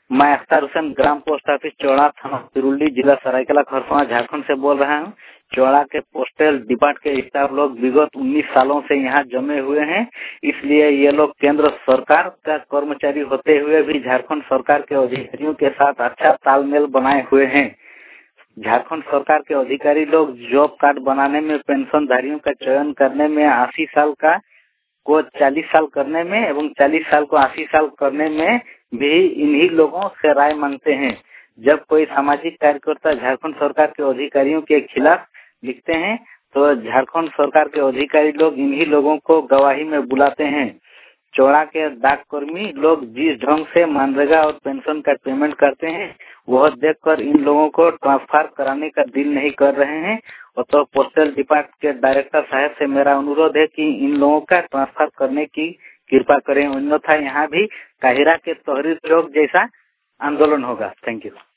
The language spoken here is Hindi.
मैं अख्तर हुसैन, ग्राम पोस्ट ऑफिस चौड़ा, थाना तिरुल्ली, जिला सरायकेला खरसावां, झारखंड से बोल रहा हूँ। चौड़ा के पोस्टल डिपार्ट के स्टाफ लोग विगत 19 सालों से यहाँ जमे हुए हैं, इसलिए ये लोग केंद्र सरकार का कर्मचारी होते हुए भी झारखंड सरकार के अधिकारियों के साथ अच्छा तालमेल बनाए हुए हैं। झारखंड सरकार के अधिकारी लोग जॉब कार्ड बनाने में, पेंशनधारियों का चयन करने में, 80 साल का को 40 साल करने में एवं 40 साल को 80 साल करने में भी इन्हीं लोगों से राय मांगते हैं। जब कोई सामाजिक कार्यकर्ता झारखंड सरकार के अधिकारियों के खिलाफ लिखते हैं तो झारखंड सरकार के अधिकारी लोग इन्हीं लोगों को गवाही में बुलाते हैं। चौड़ा के डाककर्मी लोग जिस ढंग से मनरेगा और पेंशन का पेमेंट करते हैं वह देखकर इन लोगों को ट्रांसफर कराने का दिल नहीं कर रहे हैं। और तो पोस्टल डिपार्ट के डायरेक्टर साहब से मेरा अनुरोध है कि इन लोगों का ट्रांसफर करने की कृपा करें, अन्यथा यहाँ भी काहिरा के तहरीर चौक जैसा आंदोलन होगा। Thank you.